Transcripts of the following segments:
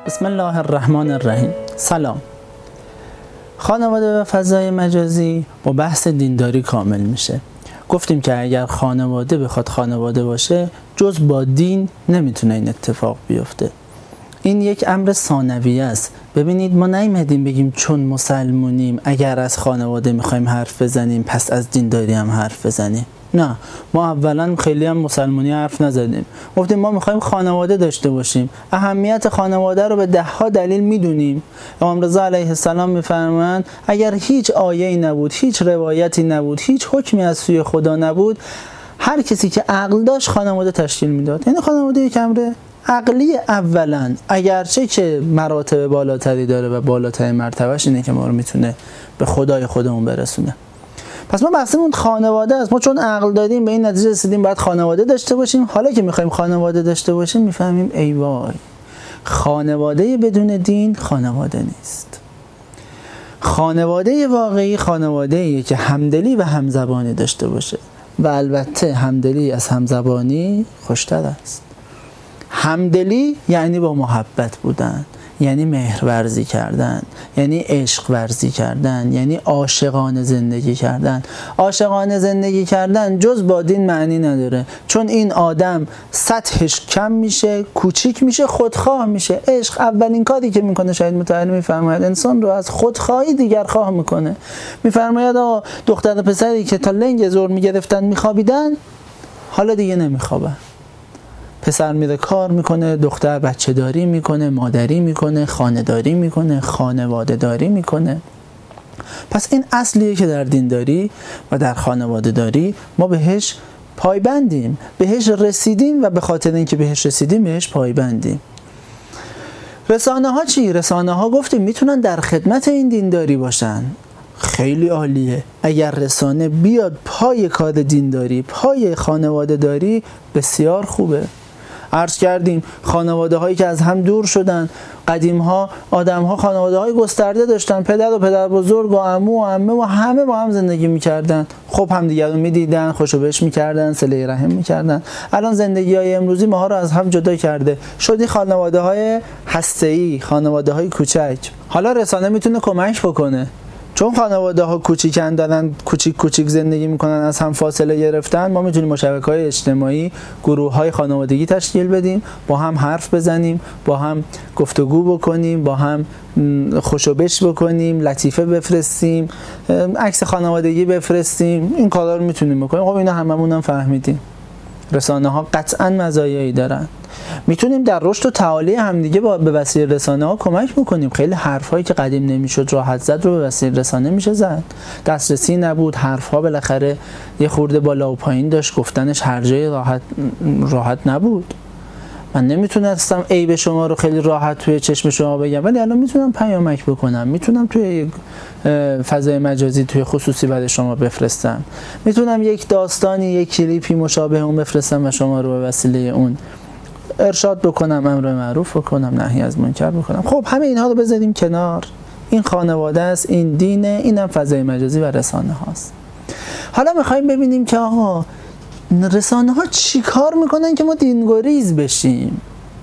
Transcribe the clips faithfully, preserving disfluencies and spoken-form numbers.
بسم الله الرحمن الرحیم. سلام. خانواده و فضای مجازی با بحث دینداری کامل میشه. گفتیم که اگر خانواده بخواد خانواده باشه، جز با دین نمیتونه این اتفاق بیفته. این یک امر ثانویه است. ببینید، ما نیومدیم بگیم چون مسلمونیم اگر از خانواده میخوایم حرف بزنیم پس از دینداری هم حرف بزنیم. نه، ما اولا خیلی هم مسلمونی حرف نزدیم. گفتیم ما میخوایم خانواده داشته باشیم. اهمیت خانواده رو به ده ها دلیل میدونیم. امام رضا علیه السلام میفرمایند اگر هیچ آیه‌ای نبود، هیچ روایتی نبود، هیچ حکمی از سوی خدا نبود، هر کسی که عقل داشت خانواده تشکیل میداد. یعنی خانواده یک امر عقلی اولا، اگرچه که مراتب بالاتری داره و بالاترین مرتبهش اینه که ما رو میتونه به خدای خودمون برسونه. پس ما بحثمون خانواده است. ما چون عقل دادیم به این نتیجه رسیدیم باید خانواده داشته باشیم. حالا که میخوایم خانواده داشته باشیم میفهمیم ای وای، خانواده بدون دین خانواده نیست. خانواده واقعی خانواده‌ایه که همدلی و همزبانی داشته باشه و البته همدلی از همزبانی خوشتر است. همدلی یعنی با محبت بودن، یعنی مهر ورزی کردن، یعنی عشق ورزی کردن، یعنی عاشقانه زندگی کردن. عاشقانه زندگی کردن جز با دین معنی نداره، چون این آدم سطحش کم میشه، کوچیک میشه، خودخواه میشه. عشق اولین کاری که میکنه، شاید متعلم میفرماید، انسان رو از خودخواهی دیگر خواه میکنه. میفرماید آقا دختر و پسری که تا لنگ زور میگرفتن میخوابیدن، حالا دیگه نمیخوابن. پسر میره کار میکنه، دختر بچه داری میکنه، مادری میکنه، خانه داری میکنه، خانواده داری میکنه. پس این اصلیه که در دین داری و در خانواده داری ما بهش پایبندیم، بهش رسیدیم و به خاطر اینکه بهش رسیدیم بهش پایبندیم. رسانه ها چی؟ رسانه ها گفتیم میتونن در خدمت این دینداری باشن. خیلی عالیه. اگر رسانه بیاد پای کار دینداری، پای خانواده داری، بسیار خوبه. عرض کردیم خانواده هایی که از هم دور شدن، قدیم ها آدم ها خانواده های گسترده داشتن، پدر و پدر بزرگ و عمو و عمه و همه با هم زندگی میکردن. خب هم دیگر رو میدیدن، خوشو بش میکردن، صله رحم میکردن. الان زندگی های امروزی ما ها رو از هم جدا کرده، شدی خانواده های هسته‌ای، خانواده های کوچک. حالا رسانه میتونه کمک بکنه، چون خانواده ها کوچیکن، دارن کوچیک کوچیک زندگی میکنن، از هم فاصله گرفتن. ما میتونیم با شبکه‌های اجتماعی گروه های خانوادگی تشکیل بدیم، با هم حرف بزنیم، با هم گفتگو بکنیم، با هم خوشو بش بکنیم، لطیفه بفرستیم، عکس خانوادگی بفرستیم. این کارا رو میتونیم بکنیم. خب اینا هممون هم فهمیدیم. رسانه ها قطعا مزایایی دارن. میتونیم در رشد و تعالی همدیگه با به وسیله رسانه ها کمک میکنیم. خیلی حرف هایی که قدیم نمیشد راحت زد رو به وسیله رسانه میشه زد. دسترسی نبود، حرف ها بالاخره یه خورده بالا و پایین داشت، گفتنش هر جای راحت راحت نبود. من نمیتونستم عیب شما رو خیلی راحت توی چشم شما بگم، ولی الان میتونم پیامک بکنم، میتونم توی فضای مجازی توی خصوصی برای شما بفرستم، میتونم یک داستانی، یک کلیپی مشابه اون بفرستم و شما رو به وسیله اون ارشاد بکنم، امر معروف بکنم، نهی از منکر بکنم. خب همه اینها رو بذاریم کنار. این خانواده است، این دینه، اینم فضای مجازی و رسانه هاست. حالا میخوایم ببینیم که آقا رسانه ها چی کار میکنن که ما دینگریز بشیم.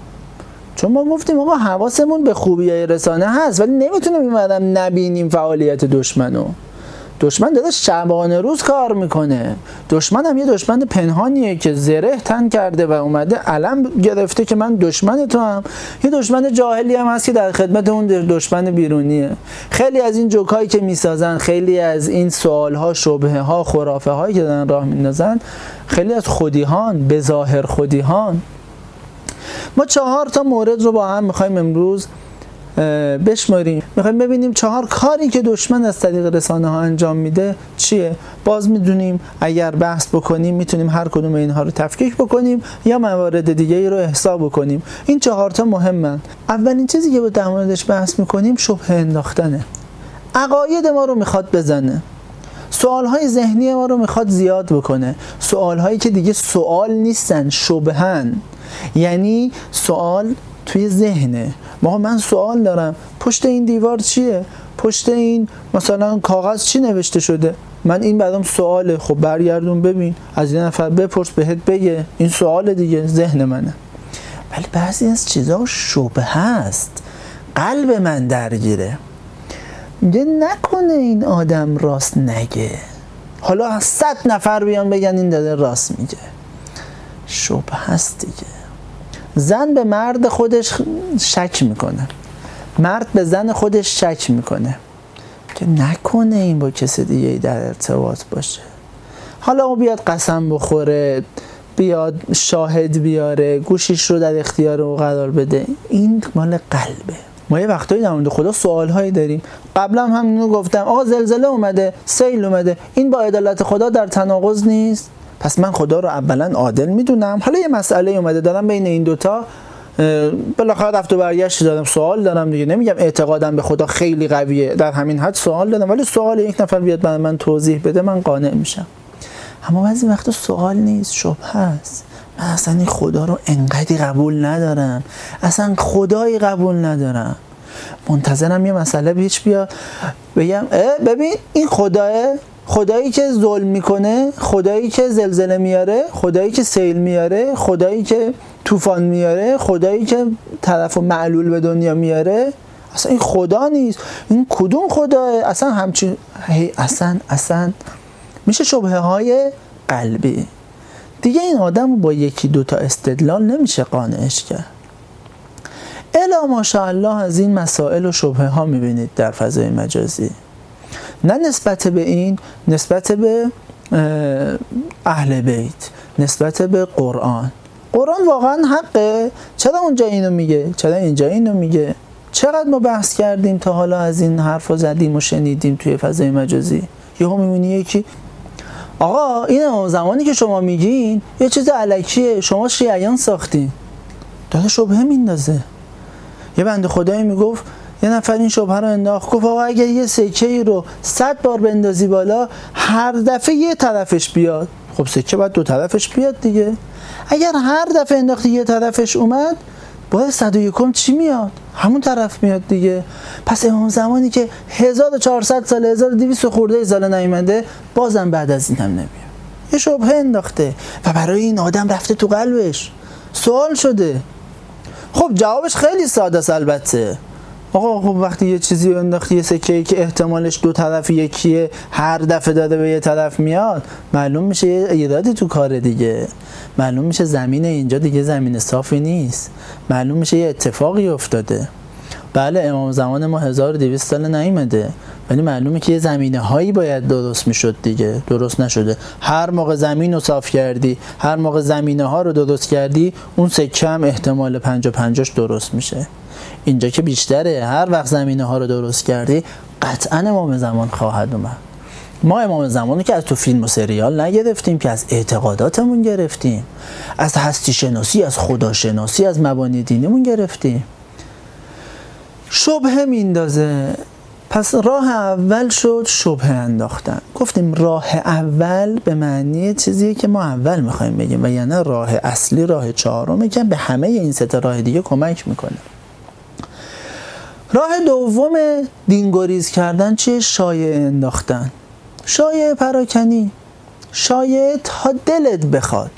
چون ما گفتیم آقا حواسمون به خوبیای رسانه هست، ولی نمیتونیم این آدم نبینیم فعالیت دشمنو. دشمن داره شبانه روز کار میکنه. دشمن هم یه دشمن پنهانیه که زره تن کرده و اومده علم گرفته که من دشمن تو هم. یه دشمن جاهلی هم هست که در خدمت اون دشمن بیرونیه. خیلی از این جوکایی که میسازن، خیلی از این سوالها، شبهه ها، خرافه هایی که دارن راه میندازن، خیلی از خودیهان، به ظاهر خودیهان. ما چهار تا مورد رو با هم میخوایم امروز بشماریم. میخوایم ببینیم چهار کاری که دشمن از طریق رسانه ها انجام میده چیه. باز میدونیم اگر بحث بکنیم میتونیم هر کدوم اینها رو تفکیک بکنیم یا موارد دیگه ای رو احصا بکنیم. این چهار تا مهمن. اولین چیزی که در موردش بحث میکنیم شبهه انداختنه. عقاید ما رو میخواد بزنه، سوالهای ذهنی ما رو میخواد زیاد بکنه، سوالهایی که دیگه سوال نیستن، شبهن. یعنی سوال توی ذهنه. ما من سوال دارم، پشت این دیوار چیه؟ پشت این مثلا کاغذ چی نوشته شده؟ من این برام سواله. خب برگردون ببین، از این نفر بپرس بهت بگه. این سوال دیگه، ذهن منه. ولی بعضی از چیزا شبهه هست. قلب من درگیره. میگه نکنه این آدم راست نگه، حالا از صد نفر بیان بگن این داده راست میگه. شبه هست دیگه. زن به مرد خودش شک میکنه، مرد به زن خودش شک میکنه که نکنه این با کسی دیگه در ارتباط باشه. حالا او بیاد قسم بخوره، بیاد شاهد بیاره، گوشیش رو در اختیار او قرار بده، این مال قلبه. ما یه وقتایی در مورد خدا سوالهایی داریم. قبلا هم اینو گفتم، آقا زلزله اومده، سیل اومده، این با عدالت خدا در تناقض نیست؟ پس من خدا رو اولا عادل میدونم. حالا یه مسئله اومده دارم بین این دوتا بالاخره رفت و برگشت دارم، سوال دارم دیگه. نمیگم اعتقادم به خدا خیلی قویه، در همین حد سوال دارم، ولی سوال یک نفر بیاد برای من توضیح بده من قانع میشم. اما بعضی وقتا سوال نیست، شبهه است. من اصلا این خدا رو انقدری قبول ندارم، اصلا خدایی قبول ندارم، منتظرم یه مسئله پیش بیاد بگم ببین این خداه، خدایی که ظلم میکنه، خدایی که زلزله میاره، خدایی که سیل میاره، خدایی که طوفان میاره، خدایی که طرف و معلول به دنیا میاره، اصلا این خدا نیست. این کدوم خداه؟ اصلا همچین اصلا اصلا میشه شبهه های قلبی دیگه. این آدم با یکی دوتا استدلال نمیشه قانعش کرد. الا ماشاءالله از این مسائل و شبهه ها میبینید در فضای مجازی، نه نسبت به این، نسبت به اهل بیت، نسبت به قرآن. قرآن واقعا حقه؟ چرا اونجا اینو میگه؟ چرا اینجا اینو میگه؟ چقدر ما بحث کردیم تا حالا از این حرفا زدیم و شنیدیم توی فضای مجازی. یهو میبینی یکی آقا این زمانی که شما میگین یه چیز الکیه، شما شیعیان ساختین، داره شبهه میندازه. یه بنده خدایی میگفت، یه نفر این شبهه رو انداخت، گفت آقا اگر یه سکه ای رو صد بار بندازی بالا هر دفعه یه طرفش بیاد، خب سکه باید دو طرفش بیاد دیگه. اگر هر دفعه انداختی یه طرفش اومد، باید صد و یکم چی میاد؟ همون طرف میاد دیگه. پس امام زمانی که هزار و چهارصد سال، هزار و دویست خورده سال نیامده، بازم بعد از این هم نمیاد. یه شبهه انداخته و برای این آدم رفته تو قلبش، سوال شده. خب جوابش خیلی ساده است البته. آقا خب وقتی یه چیزی انداختی، یه سکه‌ای که احتمالش دو طرف یکیه، هر دفعه داده به یه طرف میاد، معلوم میشه یه ایرادی تو کار دیگه. معلوم میشه زمین اینجا دیگه زمین صافی نیست. معلوم میشه یه اتفاقی افتاده. بله امام زمان ما هزار و دویست سال نیامده، ولی معلومه که یه زمینه هایی باید درست میشد دیگه، درست نشده. هر موقع زمین رو صاف کردی، هر موقع زمینه ها رو درست کردی، اون سکه هم احتمال پنجا پنجاش درست میشه. اینجا که بیشتره، هر وقت زمینه ها رو درست کردی قطعا امام زمان خواهد اومد. ما امام زمانی که از تو فیلم و سریال نگرفتیم، که از اعتقاداتمون گرفتیم، از هستی شناسی، از خدا شناسی، از مبانی دینیمون گرفتیم. شبهه میندازه. پس راه اول شد شبهه انداختن. گفتیم راه اول به معنی چیزیه که ما اول میخوایم بگیم، و یعنی راه اصلی، راه چهارمه که به همه این سه تا راه دیگه کمک میکنه. راه دوم دینگریز کردن چیه؟ شایعه انداختن، شایعه پراکنی، شایعه تا دلت بخواد.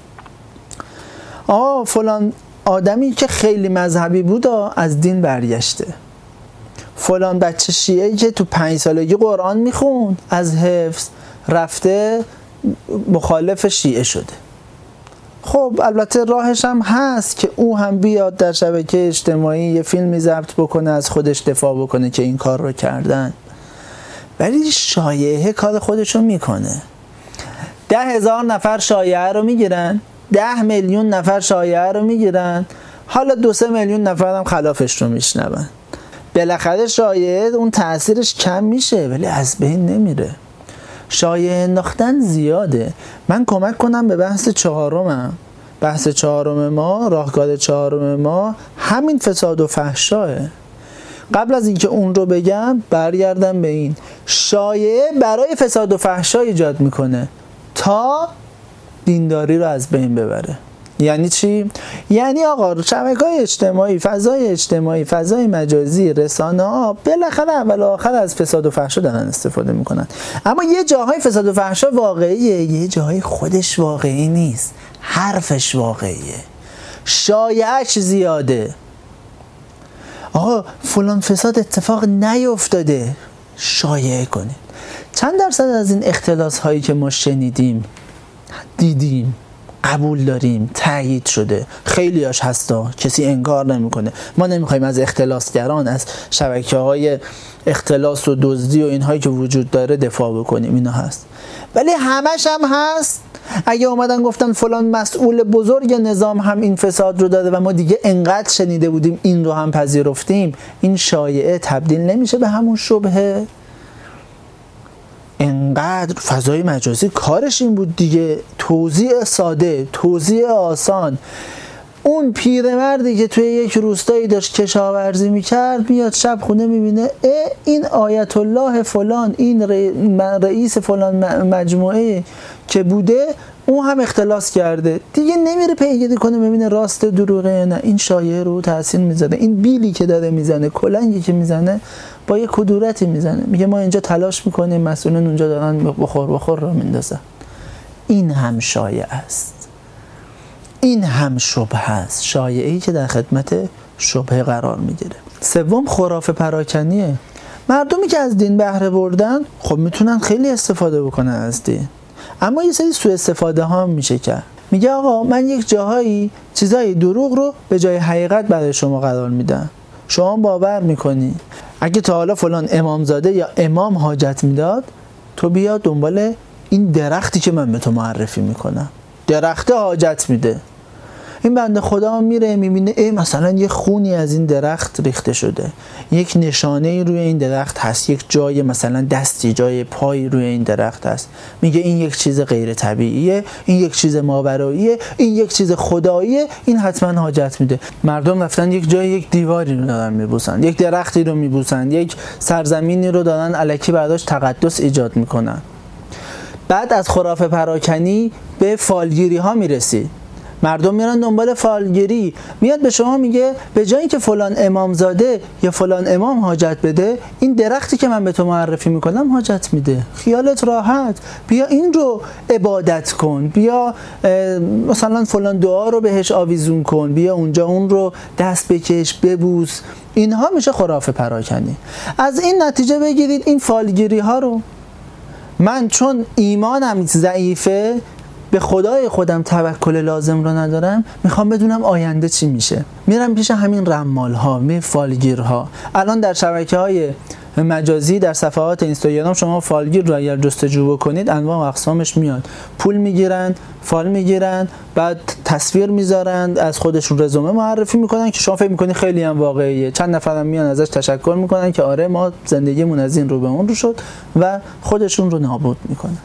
آه فلان آدمی که خیلی مذهبی بود از دین برگشته، فلان بچه شیعه که تو پنج سالگی قرآن میخوند از حفظ رفته مخالف شیعه شده. خب البته راهش هم هست که او هم بیاد در شبکه اجتماعی یه فیلمی ضبط بکنه، از خودش دفاع بکنه که این کار رو کردن، ولی شایعه کار خودشو میکنه. ده هزار نفر شایعه رو میگیرن، ده میلیون نفر شایعه رو میگیرن، حالا دو سه میلیون نفر هم خلافش رو میشنون. بالاخره شایعه اون تأثیرش کم میشه ولی از بین نمیره. شایعه انداختن زیاده. من کمک کنم به بحث چهارمم. بحث چهارم ما، راهکار چهارم ما همین فساد و فحشاه. قبل از اینکه اون رو بگم برگردم به این. شایعه برای فساد و فحشا ایجاد میکنه تا دینداری رو از بین ببره. یعنی چی؟ یعنی آقا شبکه‌های اجتماعی، فضای اجتماعی، فضای مجازی، رسانه‌ها بالاخره اول و آخر از فساد و فحشا دارن استفاده میکنن. اما یه جاهای فساد و فحشا واقعیه، یه جاهای خودش واقعی نیست، حرفش واقعیه، شایعش زیاده. آقا فلان فساد اتفاق نیفتاده، شایعه کنید. چند درصد از این اختلاس هایی که ما شنیدیم، دیدیم، قبول داریم، تایید شده؟ خیلی هاش هستا، کسی انکار نمیکنه. ما نمیخوایم از اختلاسگران، از شبکه های اختلاس و دزدی و اینهایی که وجود داره دفاع بکنیم، اینا هست، ولی همش هم هست. اگه اومدن گفتن فلان مسئول بزرگ نظام هم این فساد رو داده و ما دیگه انقدر شنیده بودیم این رو هم پذیرفتیم، این شایعه تبدیل نمیشه به همون شبهه؟ انقدر فضای مجازی کارش این بود دیگه، توزیع ساده، توزیع آسان. اون پیرمردی که توی یک روستایی داشت کشاورزی میکرد میاد شب خونه میبینه این آیت الله فلان، این رئیس فلان مجموعه که بوده اون هم اختلاس کرده، دیگه نمیره پیگیری کنه ببینه راست دروغه نه، این شایعه رو تحسین میزنه. این بیلی که داره میزنه، کلنگی که میزنه، با یه کدورتی میزنه، میگه ما اینجا تلاش میکنیم، مسئولین اونجا دارن بخور بخور رو میندازن. این هم شایعه است، این هم شبهه است، شایعه‌ای که در خدمت شبهه قرار میگیره. سوم، خرافه پراکنیه. مردمی که از دین بهره بردن خب میتونن خیلی استفاده بکنن از دین، اما یه سری سوء استفاده ها هم میشه کرد. میگه آقا من یک جاهایی چیزای دروغ رو به جای حقیقت برای شما قرار میدم، شما باور میکنی. اگه تا حالا فلان امامزاده یا امام حاجت میداد، تو بیا دنبال این درختی که من به تو معرفی میکنم، درخت حاجت میده. این بنده خدا میره میبینه ای مثلا یه خونی از این درخت ریخته شده، یک نشانه روی این درخت هست، یک جای مثلا دستی، جای پایی روی این درخت هست. میگه این یک چیز غیر طبیعیه، این یک چیز ماوراییه، این یک چیز خداییه، این حتما حاجت میده. مردم رفتن یک جای یک دیواری رو دارن میبوسن، یک درختی رو میبوسن، یک سرزمینی رو دارن الکی برداشت تقدس ایجاد میکنن. بعد از خرافه پراکنی به فالگیری ها میرسید. مردم میرن دنبال فالگیری، میاد به شما میگه به جای اینکه فلان امامزاده یا فلان امام حاجت بده، این درختی که من به تو معرفی میکنم حاجت میده، خیالت راحت، بیا این رو عبادت کن، بیا مثلا فلان دعا رو بهش آویزون کن، بیا اونجا اون رو دست بکش ببوس. اینها میشه خرافه پراکنی. از این نتیجه بگیرید این فالگیری ها رو، من چون ایمانم ضعیفه، به خدای خودم توکل لازم رو ندارم، میخوام بدونم آینده چی میشه، میرم پیش همین رمال ها، می فالگیر ها. الان در شبکه های مجازی، در صفحات اینستاگرام شما فالگیر رو اگر جستجو بکنید، انواع و اقسامش میاد. پول میگیرن، فال میگیرن، بعد تصویر میذارن، از خودشون رزومه معرفی میکنن که شما فکر میکنی خیلی هم واقعیه. چند نفرم میان ازش تشکر میکنن که آره ما زندگیمون از این رو به اون رو شد و خودشون رو نابود میکنن.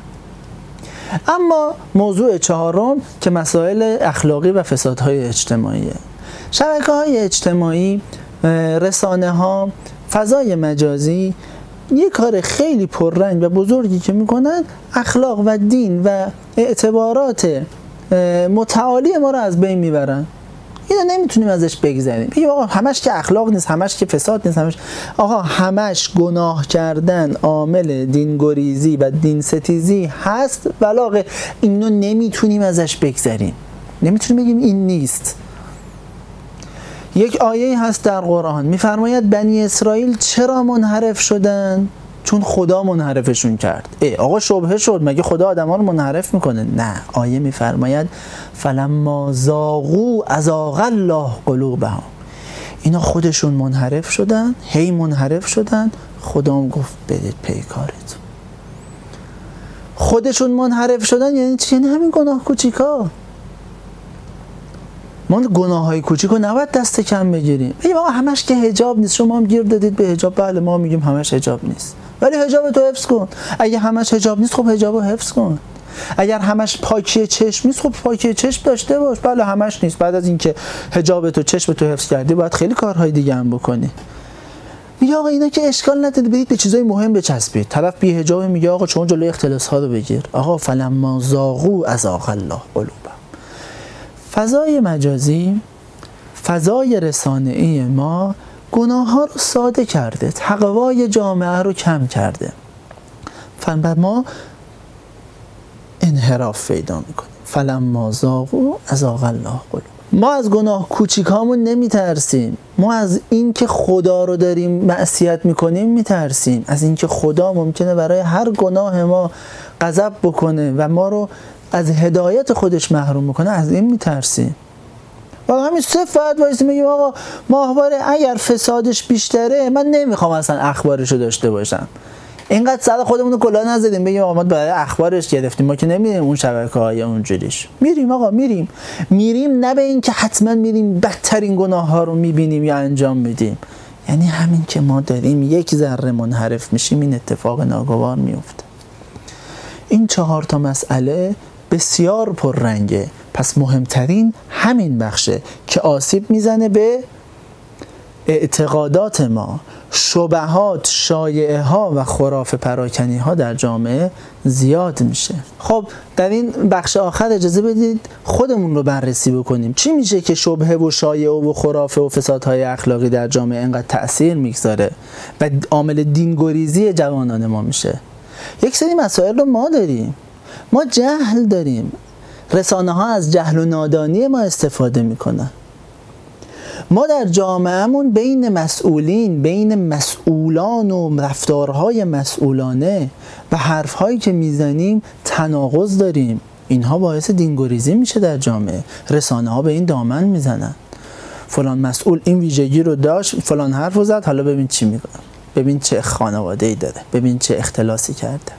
اما موضوع چهارم که مسائل اخلاقی و فسادهای اجتماعیه. شبکه‌های اجتماعی، رسانه ها، فضای مجازی یه کار خیلی پررنگ و بزرگی که میکنن، اخلاق و دین و اعتبارات متعالی ما رو از بین میبرن. اینو نمیتونیم ازش بگذریم. بگیم آقا همش که اخلاق نیست، همش که فساد نیست، همش آقا همش گناه کردن عامل دینگریزی و دین ستیزی هست، ولی اینو نمیتونیم ازش بگذریم، نمیتونیم بگیم این نیست. یک آیه هست در قرآن میفرماید بنی اسرائیل چرا منحرف شدن؟ چون خدا منحرفشون کرد. ای آقا شبهه شد، مگه خدا آدم ها رو منحرف میکنه؟ نه، آیه میفرماید فلما زاغوا ازاغ الله قلوبهم. اینا خودشون منحرف شدن، هی منحرف شدن، خدا هم گفت بدید پی کارتون. خودشون منحرف شدن یعنی چی؟ یعنی همین گناه کوچیکا. ما گناه های کوچیک رو نباید دست کم بگیریم. بگیم آقا همش که حجاب نیست، شما هم گیر دادید به حجاب. بله ما میگیم همش حجاب نیست، ولی حجاب تو حفظ کن. اگه همش حجاب نیست، خب حجاب رو حفظ کن. اگر همش پاکی چشم نیست، خب پاکی چشم داشته باش. بله همش نیست، بعد از اینکه حجاب تو چشم تو حفظ کردی باید خیلی کارهای دیگه هم بکنی. میگه آقا اینا که اشکال نداره، برید به چیزای مهم بچسبید. طرف بی حجاب میگه آقا چون جلوی اختلاس ها رو بگیر. آقا فلما زاغوا ازاغ الله قلوبهم. فضای مجازی، فضای رسانه‌ای ما گناه ها رو ساده کرده، تقوای جامعه رو کم کرده. فن ما انحراف پیدا میکنیم. فلما زاغوا ازاغ الله قلوبهم. ما از گناه کوچیکامون نمیترسیم، ما از این که خدا رو داریم معصیت میکنیم میترسیم، از این که خدا ممکنه برای هر گناه ما غضب بکنه و ما رو از هدایت خودش محروم بکنه، از این میترسیم. و همین صفت وایسی میگیم آقا ماهواره اگر فسادش بیشتره من نمیخوام اصلا اخبارشو داشته باشم. اینقدر سر خودمون رو کلاه نزدیم بگیم آقا ما برای اخبارش گرفتیم، ما که نمیریم اون شبکه‌های اونجوریش. میریم آقا میریم میریم نه به این که حتما میریم بدترین گناه ها رو میبینیم یا انجام میدیم، یعنی همین که ما داریم یک ذره منحرف میشیم این اتفاق ناگوار میفته. این چهار تا مسئله بسیار پررنگه، پس مهمترین همین بخشه که آسیب میزنه به اعتقادات ما. شبهات، شایعه ها و خرافه پراکنی ها در جامعه زیاد میشه. خب در این بخش آخر اجازه بدید خودمون رو بررسی بکنیم. چی میشه که شبهه و شایعه و خرافه و فسادهای اخلاقی در جامعه اینقدر تأثیر میگذاره و عامل دینگریزی جوانان ما میشه؟ یک سری مسائل رو ما داریم. ما جهل داریم. رسانه ها از جهل و نادانی ما استفاده میکنن. ما در جامعهمون بین مسئولین، بین مسئولان و رفتارهای مسئولانه و حرفهایی که میزنیم تناقض داریم. اینها باعث دینگریزی میشه در جامعه. رسانه ها به این دامن میزنن. فلان مسئول این ویژگی رو داشت، فلان حرف رو زد، حالا ببین چی میگه، ببین چه خانواده‌ای داره، ببین چه اختلاسی کرده.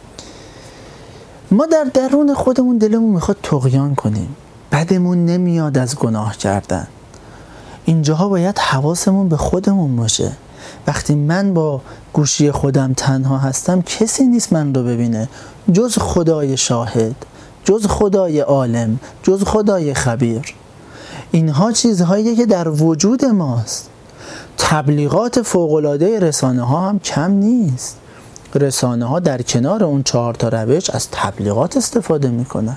ما در درون خودمون دلمون میخواد طغیان کنیم، بدمون نمیاد از گناه کردن. اینجاها باید حواسمون به خودمون باشه. وقتی من با گوشی خودم تنها هستم کسی نیست من رو ببینه جز خدای شاهد، جز خدای عالم، جز خدای خبیر. اینها چیزهایی که در وجود ماست. تبلیغات فوق‌العاده رسانه ها هم کم نیست. رسانه ها در کنار اون چهار تا روش از تبلیغات استفاده میکنن.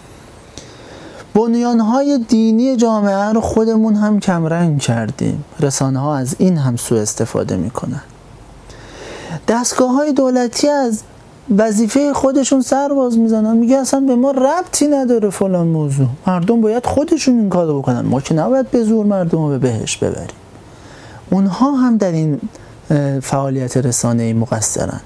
بنیانهای دینی جامعه رو خودمون هم کمرنگ کردیم. رسانه ها از این هم سوء استفاده میکنن. دستگاه های دولتی از وظیفه خودشون سر باز میزنن، میگه اصلا به ما ربطی نداره فلان موضوع، مردم باید خودشون این کارو بکنن، ما که نباید به زور مردم رو به بهشت ببریم. اونها هم در این فعالیت رسانه‌ای مقصرن.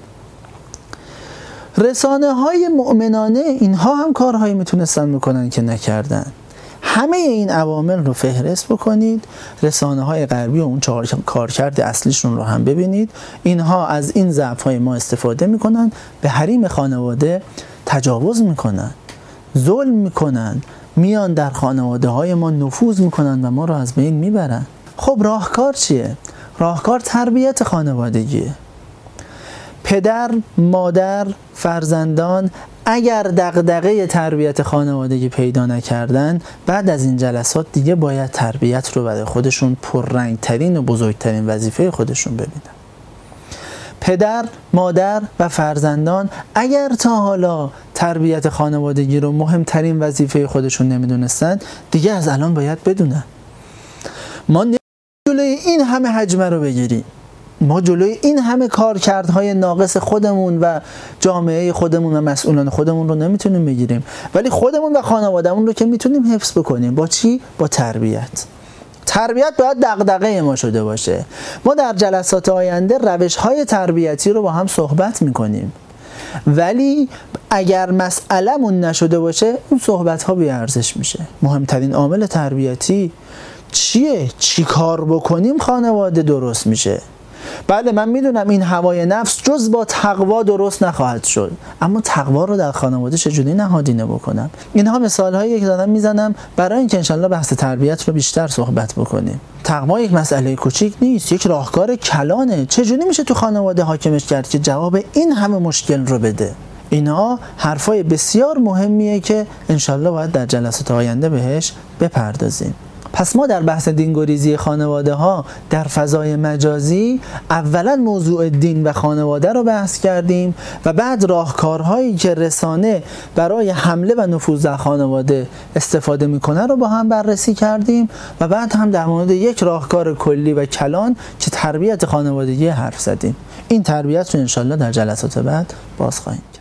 رسانه های مؤمنانه اینها هم کارهایی میتونستن میکنن که نکردن. همه این عوامل رو فهرست بکنید. رسانه های غربی و اون چهار کارکرد اصلیشون رو هم ببینید. اینها از این ضعف های ما استفاده میکنن، به حریم خانواده تجاوز میکنن، ظلم میکنن، میان در خانواده های ما نفوذ میکنن و ما رو از بین میبرن. خب راهکار چیه؟ راهکار تربیت خانوادگیه. پدر، مادر، فرزندان اگر دغدغه تربیت خانوادگی پیدا نکردن، بعد از این جلسات دیگه باید تربیت رو برای خودشون پررنگترین و بزرگترین وظیفه خودشون ببینن. پدر، مادر و فرزندان اگر تا حالا تربیت خانوادگی رو مهمترین وظیفه خودشون نمیدونستن، دیگه از الان باید بدونن. ما جلوی این همه حجمه رو بگیریم. ما جلوی این همه کارکردهای ناقص خودمون و جامعه خودمون و مسئولان خودمون رو نمیتونیم بگیریم، ولی خودمون و خانوادهمون رو که میتونیم حفظ بکنیم. با چی؟ با تربیت. تربیت باید دغدغه ما شده باشه. ما در جلسات آینده روش‌های تربیتی رو با هم صحبت میکنیم، ولی اگر مسئله‌مون نشده باشه اون صحبت‌ها بی ارزش میشه. مهمترین عامل تربیتی چیه؟ چی کار بکنیم خانواده درست میشه. بله من میدونم این هوای نفس جز با تقوا درست نخواهد شد، اما تقوا رو در خانواده چجوری نهادینه بکنم؟ اینها مثال هایی که دارم میزنم برای اینکه انشالله بحث تربیت رو بیشتر صحبت بکنیم. تقوا یک مسئله کوچیک نیست، یک راهکار کلانه. چجوری میشه تو خانواده حاکمش کرد که جواب این همه مشکل رو بده؟ اینها حرفای بسیار مهمیه که انشالله باید در جلسات آینده بهش بپردازیم. پس ما در بحث دینگریزی خانواده ها در فضای مجازی اولا موضوع دین و خانواده رو بحث کردیم و بعد راهکارهایی که رسانه برای حمله و نفوذ در خانواده استفاده میکنه رو با هم بررسی کردیم و بعد هم در مورد یک راهکار کلی و کلان که تربیت خانوادگی حرف زدیم. این تربیت رو انشالله در جلسات بعد باز خواهیم.